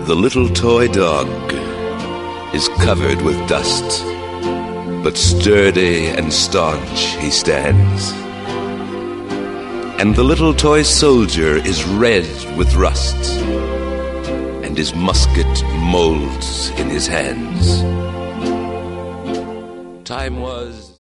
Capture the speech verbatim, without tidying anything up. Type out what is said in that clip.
The little toy dog is covered with dust, but sturdy and staunch he stands. And the little toy soldier is red with rust, and his musket molds in his hands. Time was